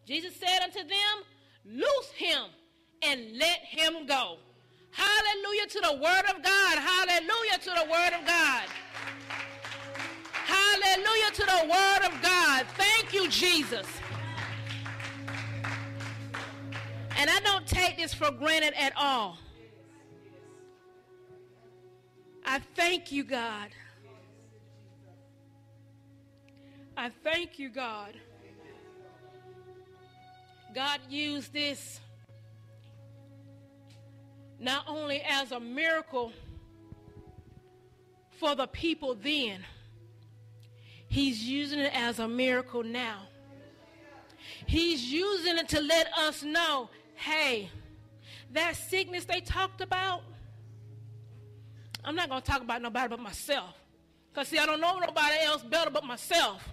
Jesus said unto them, loose him and let him go. Hallelujah to the word of God. Hallelujah to the word of God. Hallelujah to the word of God. Thank you, Jesus. And I don't take this for granted at all. I thank you, God. I thank you, God. God used this not only as a miracle for the people then, he's using it as a miracle now. He's using it to let us know, hey, that sickness they talked about, I'm not going to talk about nobody but myself. Because, see, I don't know nobody else better but myself.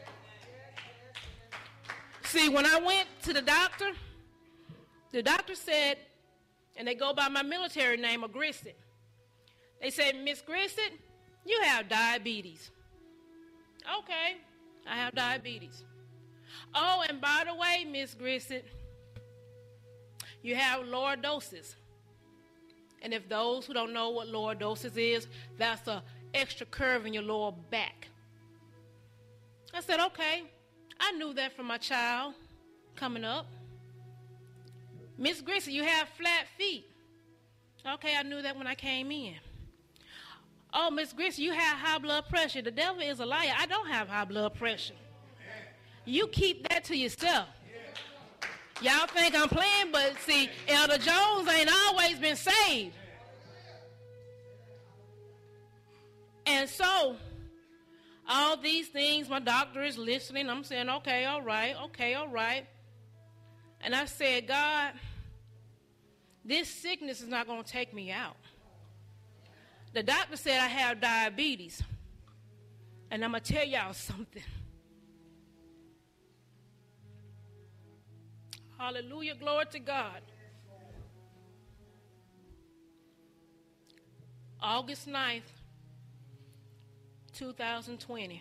See, when I went to the doctor said, and they go by my military name of Grissett. They said, Miss Grissett, you have diabetes. Okay, I have diabetes. Oh, and by the way, Miss Grissett, you have lordosis. And if those who don't know what lordosis is, that's an extra curve in your lower back. I said, okay. I knew that from my child coming up. Miss Grissett, you have flat feet. Okay, I knew that when I came in. Oh, Miss Grissett, you have high blood pressure. The devil is a liar. I don't have high blood pressure. You keep that to yourself. Y'all think I'm playing, but see, Elder Jones ain't always been saved. And so, all these things, my doctor is listening. I'm saying, okay, all right. And I said, God, this sickness is not going to take me out. The doctor said I have diabetes. And I'm going to tell y'all something. Hallelujah, glory to God. August 9th, 2020,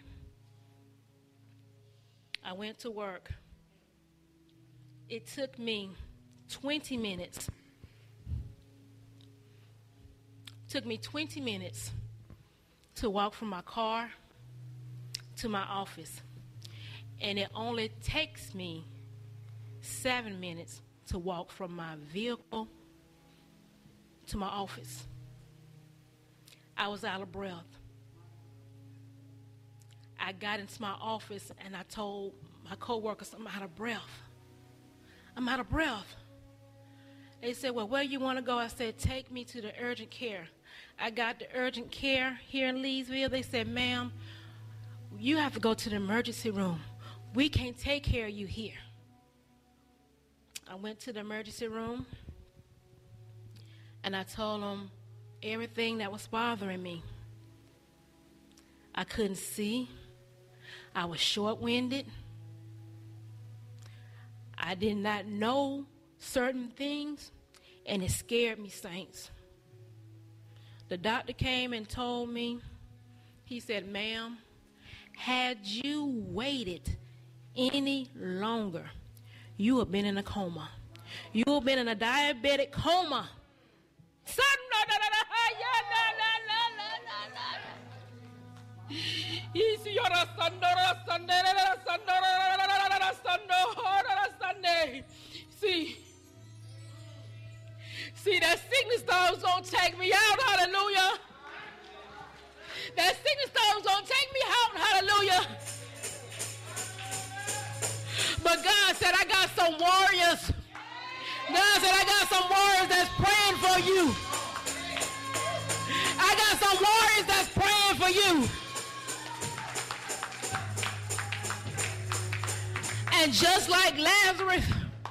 I went to work. It took me 20 minutes. Took me 20 minutes to walk from my car to my office. And it only takes me 7 minutes to walk from my vehicle to my office. I was out of breath. I got into my office and I told my coworkers, I'm out of breath. I'm out of breath. They said, well, where you want to go? I said, take me to the urgent care. I got the urgent care here in Leesville. They said, ma'am, you have to go to the emergency room. We can't take care of you here. I went to the emergency room and I told them everything that was bothering me. I couldn't see. I was short-winded. I did not know certain things, and it scared me, saints. The doctor came and told me, he said, ma'am, had you waited any longer, you have been in a coma. You have been in a diabetic coma. See, that sickness storm's gonna take me out, hallelujah. That sickness storm's gonna take me out, hallelujah. But God said, I got some warriors. God said, I got some warriors that's praying for you. I got some warriors that's praying for you. And just like Lazarus,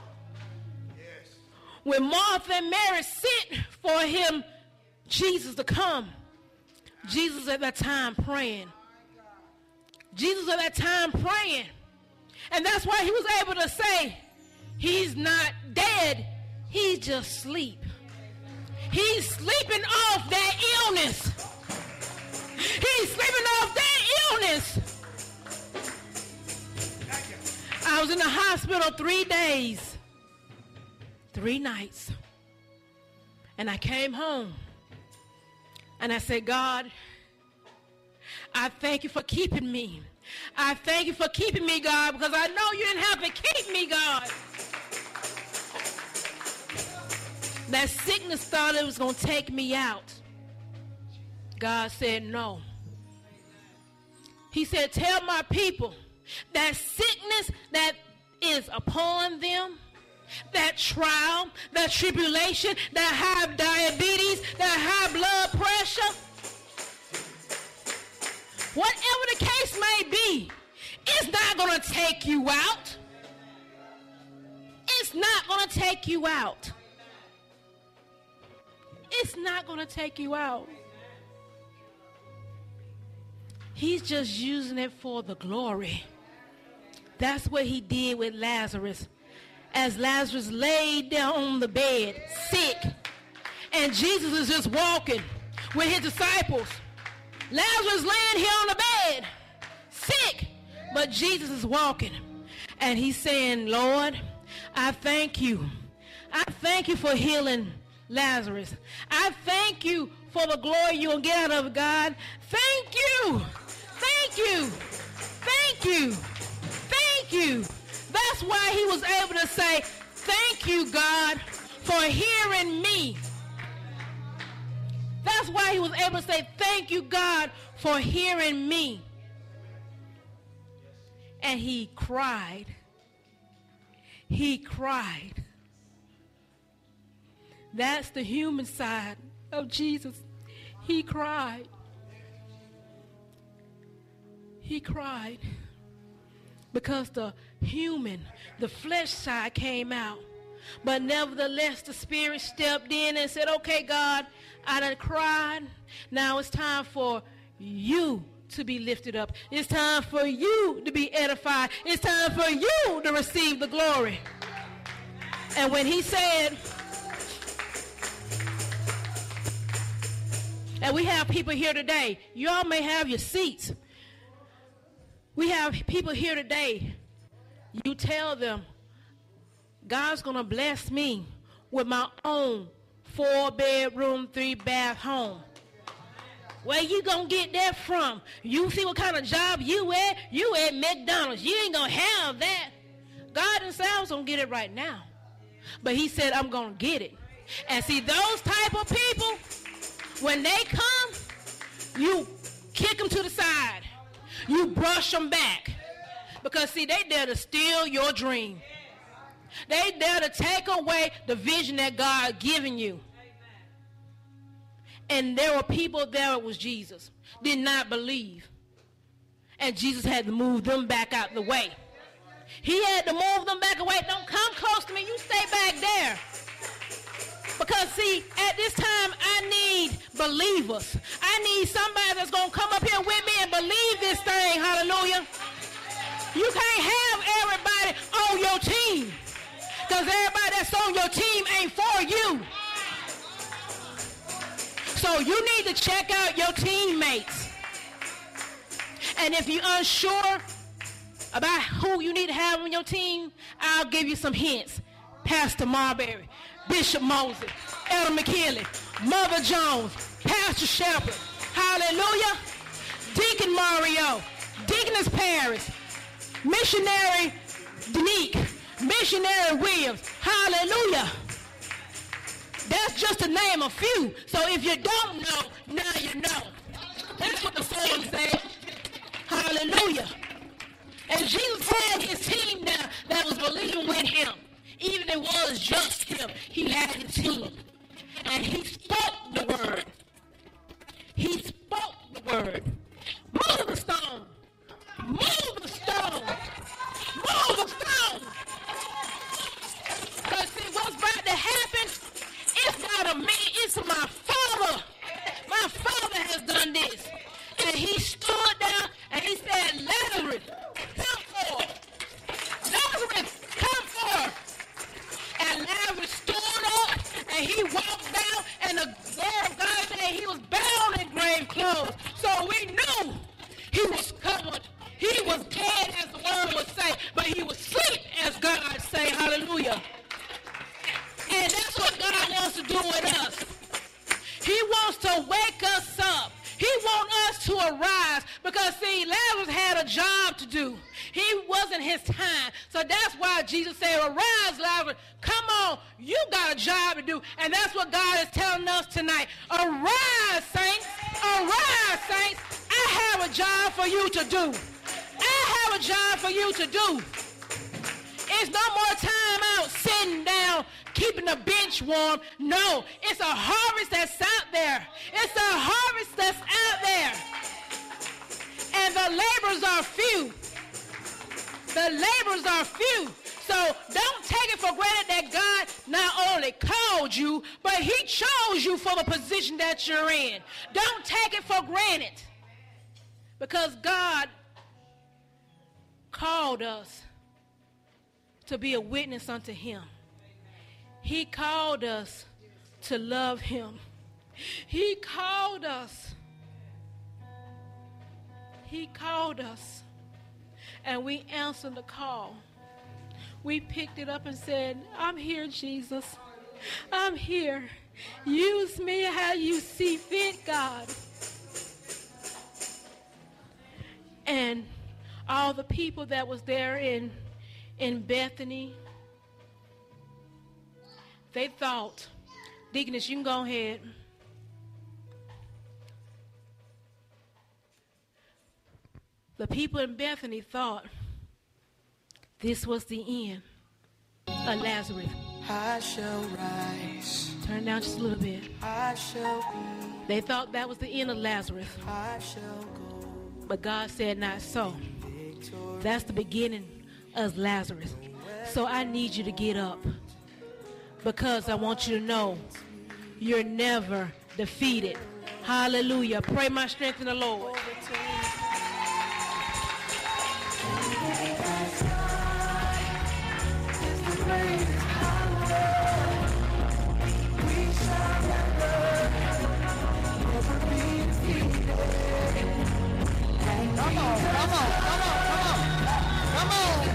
when Martha and Mary sent for him, Jesus to come, Jesus at that time praying. Jesus at that time praying. And that's why he was able to say, he's not dead, he's just asleep. He's sleeping off that illness. He's sleeping off that illness. I was in the hospital 3 days, 3 nights. And I came home. And I said, God, I thank you for keeping me. I thank you for keeping me, God, because I know you didn't have to keep me, God. That sickness thought it was going to take me out. God said no. He said, tell my people that sickness that is upon them, that trial, that tribulation, that high diabetes, that high blood pressure, whatever the case may be, it's not going to take you out. It's not going to take you out. It's not going to take you out. He's just using it for the glory. That's what he did with Lazarus. As Lazarus laid down on the bed, sick, and Jesus is just walking with his disciples. Lazarus laying here on the bed, sick, but Jesus is walking. And he's saying, Lord, I thank you. I thank you for healing Lazarus. I thank you for the glory you'll get out of it, God. Thank you. Thank you. Thank you. Thank you. That's why he was able to say, thank you, God, for hearing me. That's why he was able to say, thank you, God, for hearing me. And he cried. He cried. That's the human side of Jesus. He cried. He cried because the flesh side came out. But nevertheless, the Spirit stepped in and said, okay, God, I done cried. Now it's time for you to be lifted up. It's time for you to be edified. It's time for you to receive the glory. And when he said, and we have people here today, you all may have your seats. We have people here today. You tell them, God's going to bless me with my own 4-bedroom, 3-bath home. Where you going to get that from? You see what kind of job you at? You at McDonald's. You ain't going to have that. God didn't say I was going to get it right now. But he said, I'm going to get it. And see, those type of people, when they come, you kick them to the side. You brush them back. Because, see, they dare to steal your dream. They dare to take away the vision that God given you. And there were people there, it was Jesus, did not believe. And Jesus had to move them back out the way. He had to move them back away. Don't come close to me. You stay back there. Because, see, at this time, I need believers. I need somebody that's going to come up here with me and believe this thing. Hallelujah. You can't have everybody on your team. Because everybody that's on your team ain't for you. So you need to check out your teammates. And if you're unsure about who you need to have on your team, I'll give you some hints. Pastor Marbury, Bishop Moses, Elder McKinley, Mother Jones, Pastor Shepherd, hallelujah, Deacon Mario, Deaconess Paris, Missionary Denique, Missionary Williams, hallelujah. That's just to name a few. So if you don't know, now you know. That's what the song says. Hallelujah. And Jesus had his team now that was believing with him. Even if it was just him, he had his team. And he spoke the word. He spoke the word. Move the stone. Move the stone. Move the stone. Because see, what's about to happen, it's not a me, it's my Father. My Father has done this. And he stood down and he said, Lazarus, come forth. Lazarus, come forth. And Lazarus stood up and he walked down, and the word of God said he was bound in grave clothes. So we say hallelujah. And that's what God wants to do with us. He wants to wake us up. He wants us to arise because, see, Lazarus had a job to do. He wasn't his time. So that's why Jesus said, arise, Lazarus. Come on. You got a job to do. And that's what God is telling us tonight. Arise, saints. Arise, saints. I have a job for you to do. I have a job for you to do. It's no more time out sitting down, keeping the bench warm. No, it's a harvest that's out there. It's a harvest that's out there. And the laborers are few. The laborers are few. So don't take it for granted that God not only called you, but he chose you for the position that you're in. Don't take it for granted. Because God called us to be a witness unto him. He called us to love him. He called us. He called us. And we answered the call. We picked it up and said, I'm here, Jesus. I'm here. Use me how you see fit, God. And all the people that was there in Bethany, they thought, Deaconess, you can go ahead. The people in Bethany thought this was the end of Lazarus. I shall rise. Turn down just a little bit. I shall be. They thought that was the end of Lazarus. I shall go. But God said not so. That's the beginning of Lazarus. So I need you to get up, because I want you to know you're never defeated. Hallelujah. Pray my strength in the Lord. Come on, come on, come on, come on. Come on.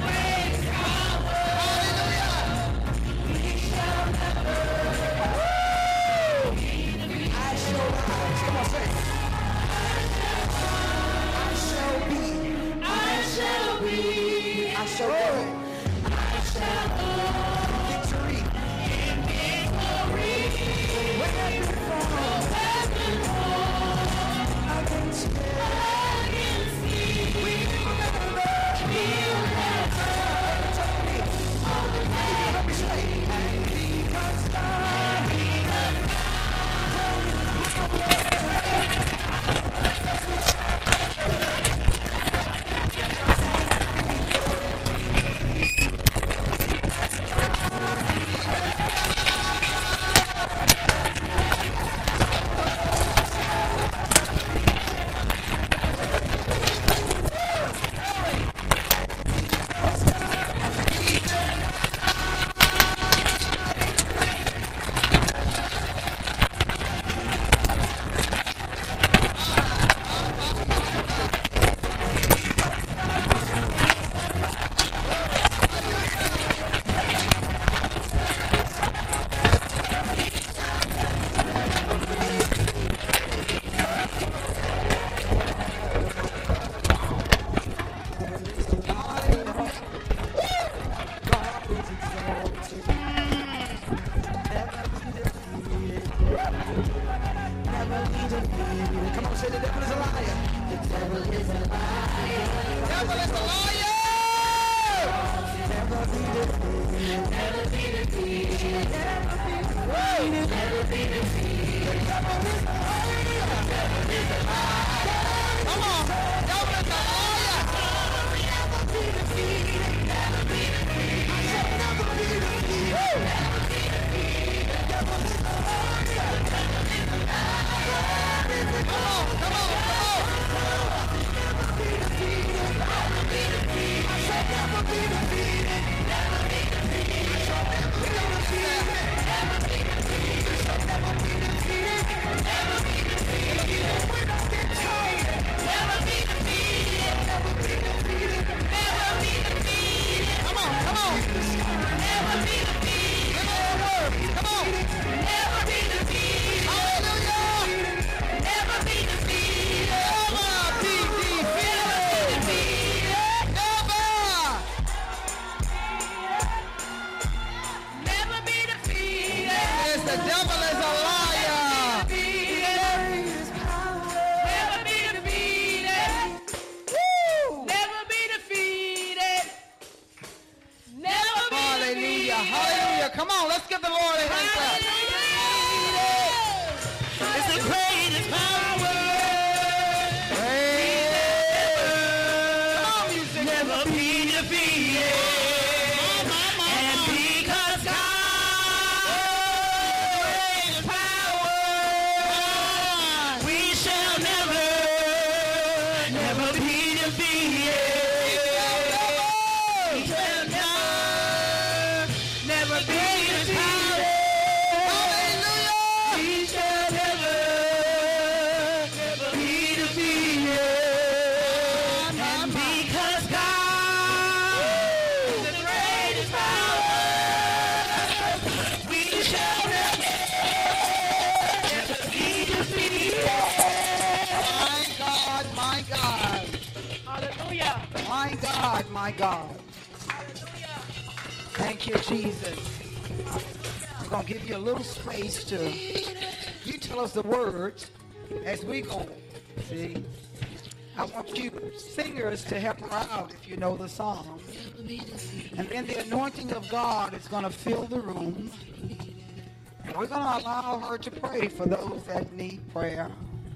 Hallelujah. Come on, let's give the Lord a hand clap. It's the greatest power. Come on, music. Never be defeated. And because God's power, we shall never be defeated. We shall never be defeated. Hallelujah. We shall never be defeated. And because God is the greatest power, we shall never be defeated. My God, my God. Hallelujah. My God, my God. Hallelujah. Thank you, Jesus. I'm going to give you a little space to, you tell us the words as we go. See? I want you singers to help her out if you know the song. And then the anointing of God is going to fill the room. And we're going to allow her to pray for those that need prayer.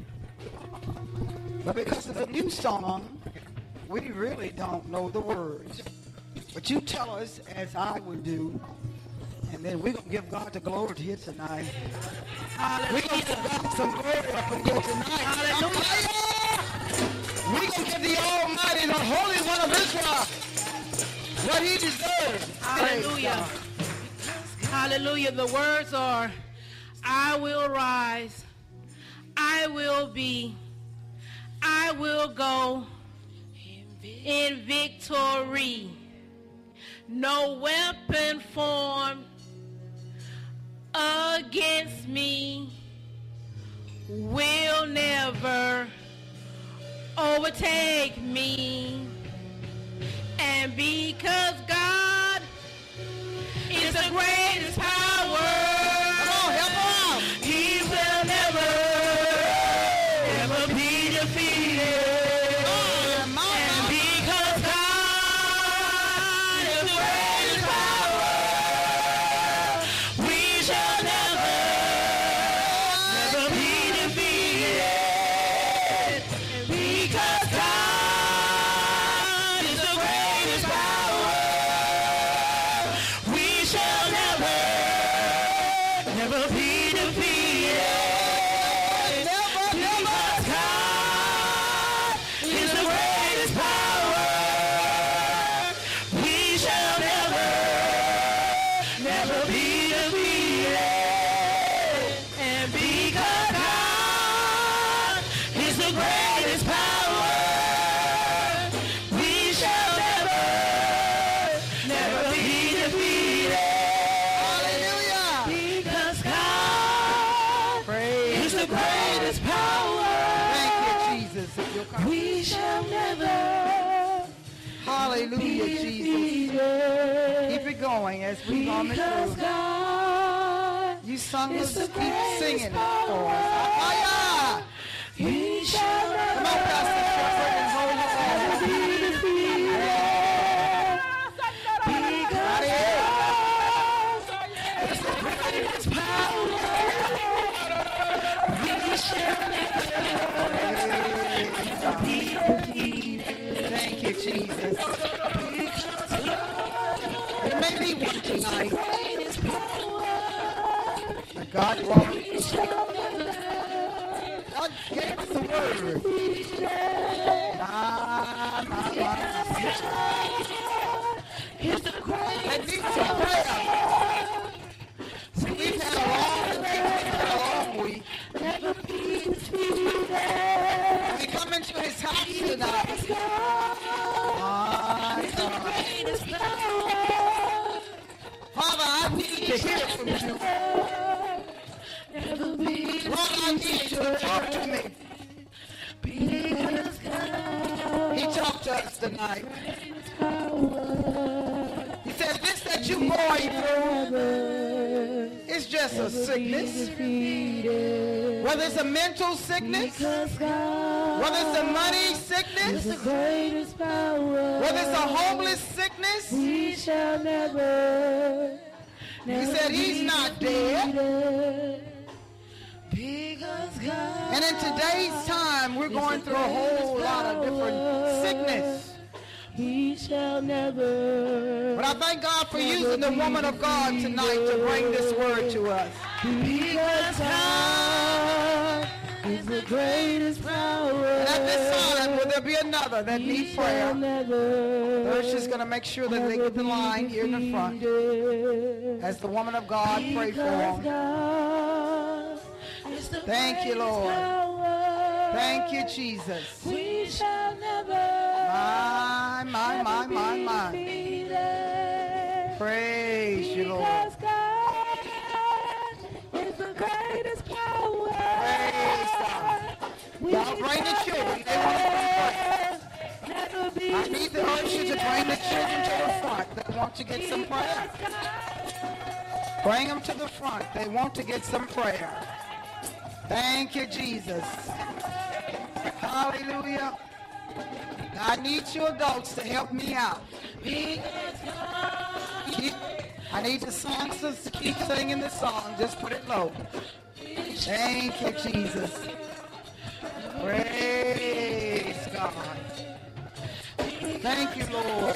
But because of the new song, we really don't know the words. But you tell us as I would do, and then we're going to give God the glory here tonight. We're going to give God some glory up in here tonight. We're going to give the Almighty, the Holy One of Israel, what he deserves. Hallelujah. Hallelujah. The words are, I will rise, I will be, I will go in victory. No weapon formed against me will never overtake me. And because God is the greatest power, Come on, help her out. he will never be defeated. And because God is the greatest power, we shall never be defeated. And because God is the greatest power, we shall never be defeated. Because God is the greatest power, we shall never be defeated. And because God is the greatest power, we shall never be defeated. Hallelujah. Because God is the greatest power, Thank you, Jesus. If you'll come. we shall never Hallelujah, Jesus. Keep it going as we go on the because through. God You sung is this, the keep singing it greatest for us. power. We shall Come on, never Pastor Shepherd, and hold your hand. be defeated. Because God is the greatest power, we shall never be defeated. Thank you, Jesus. There may be one tonight. Greatest power, But God brought we shall never God gave us the word. is the I greatest need some prayer. See, we've had a long week. never be defeated. We come into his house tonight. My God. Greatest power, Father, I need to hear from you. never be Lord, I need you to talk to me. because God He talked to us tonight. is power. He said, this that you going through is just a sickness. Whether it's a mental sickness, Because God whether it's a money is sickness, the greatest power, whether it's a homeless sickness, we shall never He said he's not dead. Because God, And in today's time, we're going through a whole lot of different sickness. He shall never. But I thank God for using the woman of God tonight to bring this word to us. Because God is the greatest power. And at this time, will there be another that He needs shall prayer? never. They're just going to make sure that they get the line here in the front as the woman of God pray for them. Thank you, Lord. Thank you, Jesus. We shall never. My. Praise you, Lord. Because God is the greatest power. Praise God. Y'all bring the children. They want to pray. I need the ushers to bring the children to the front. They want to get some prayer. Bring them to the front. They want to get some prayer. Thank you, Jesus. Hallelujah. I need you adults to help me out. I need the songsters to keep singing the song. Just put it low. Thank you, Jesus. Praise God. Thank you, Lord.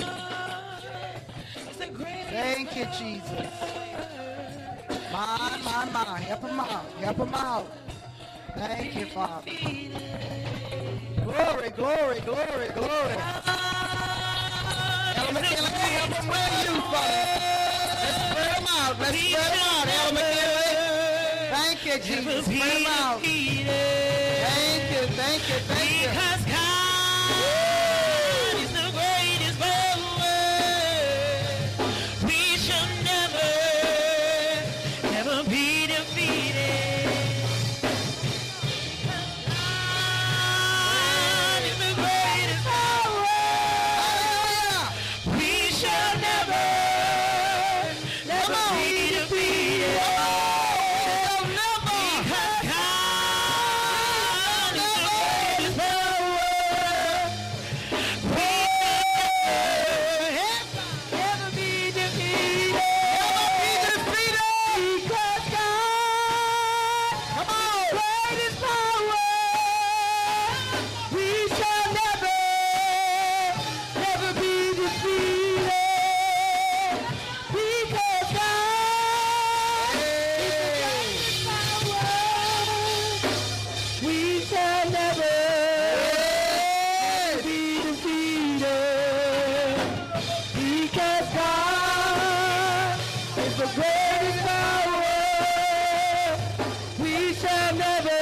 Thank you, Jesus. My. Help them out. Help them out. Thank you, Father. Glory, glory, glory, glory. Ella McKinley, help them with you, Father. Let's spread them out. Let's spread them out, Ella McKinley. Thank you, Jesus. Spread them out. Thank you, thank you, thank you. Because God is the greatest power. We shall never be defeated. God is the greatest power. We shall never be defeated. Because God is the greatest power. We shall never be defeated. Because God is the greatest power. We shall never be defeated. Because God is the greatest power. We shall never be defeated. Because God is the greatest power. We shall never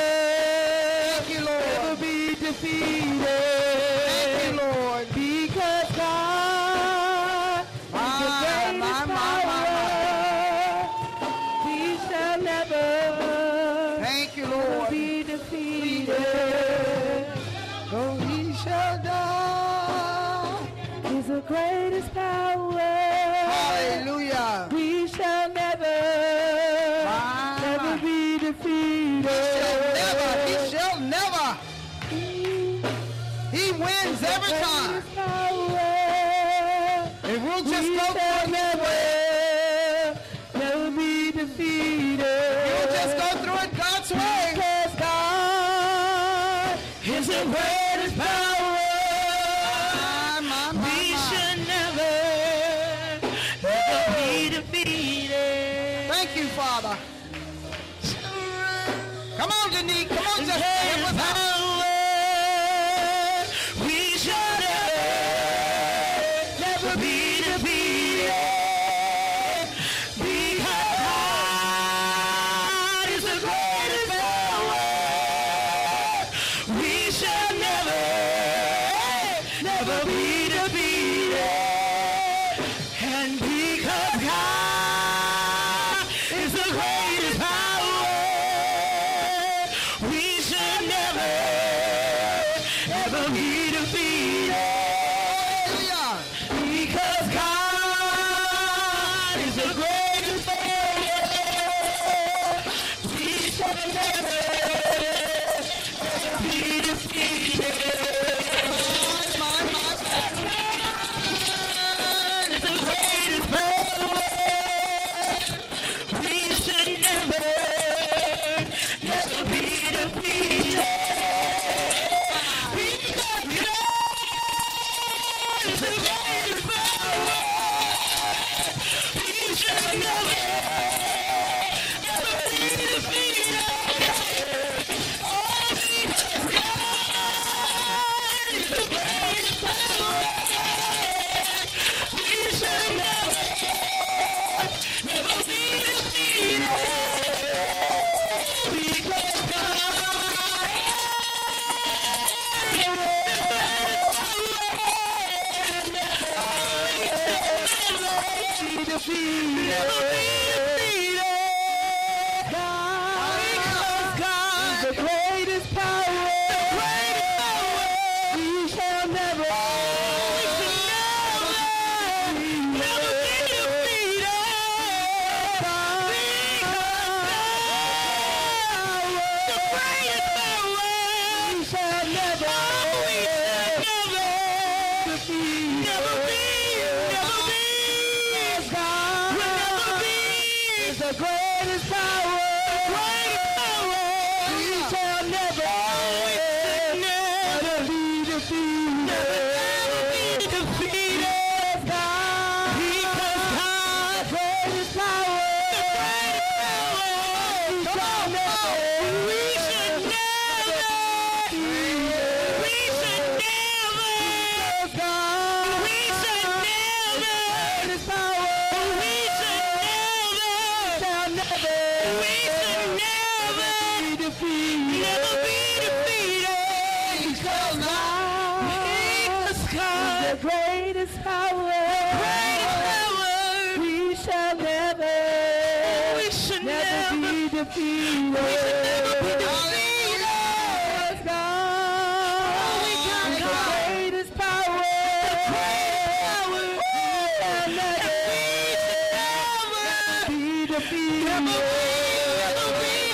be defeated. Thank you, Lord. Because God is the greatest power. We shall never Thank you, Lord. be defeated. Oh, he shall die. He's the greatest power. Hallelujah. We shall never be defeated. He shall never. He wins every time. If we'll just go through it never be defeated. we'll just go through it God's way. Because God is the greatest power. We should never be defeated. Thank you, Father. Come on, Denise. Come on, just help us out. We shall never be defeated. Because God is the greatest power. We shall never be defeated. And because God is the greatest power, we shall never The greatest power, we shall never the greatest power, we shall never be defeated. God, because God's greatest power, we shall never, we should never, God, we should never, greatest power, we should never, we should never be defeated. Never be defeated. Because God, the greatest power, we shall never, we should never be defeated. We should never be defeated. God, the greatest power, we shall never be defeated. Never be